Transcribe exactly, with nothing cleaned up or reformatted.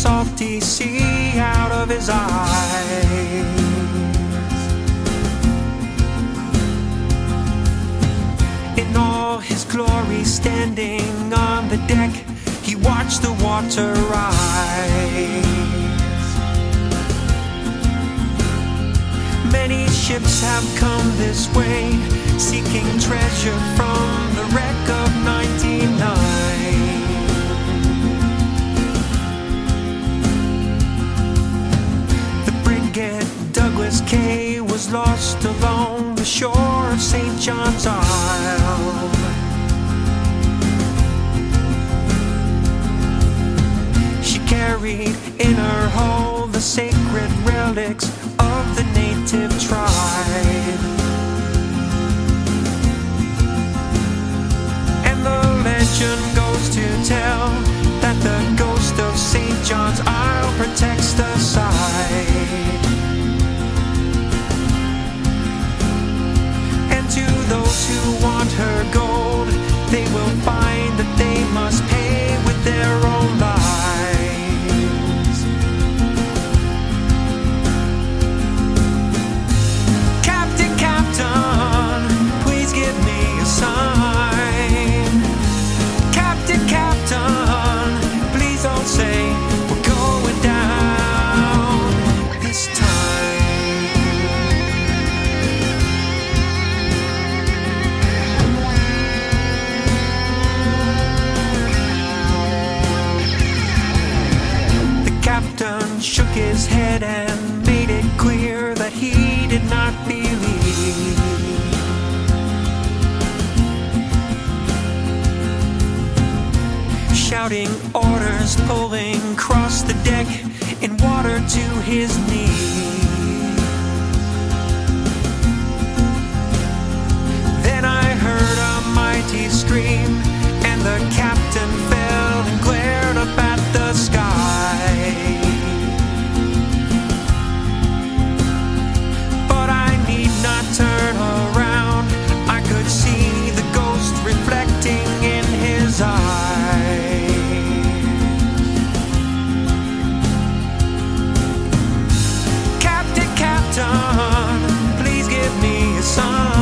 salty sea out of his eyes. In all his glory, standing on the deck, he watched the water rise. Many ships have come this way, seeking treasure from the wreck of ninety-nine. The frigate Douglas K was lost along the shore of Saint John's Isle. She carried in her hull the sacred relics of the native tribe. And the legend goes to tell that the ghost of Saint John's Isle protects the site. And to those who want her gold, they will find that they must pay with their own lives. Captain, Captain, please give me a sign. Captain, Captain, please don't say we're going down this time. The captain shook his head and made it clear that he did not believe. Shouting orders, pulling across the deck in water to his knees. Then I heard a mighty scream, and the captain fell and glared up at the sky. But I need not turn around, I could see the ghost reflecting in his eyes. Captain, Captain, please give me a sign.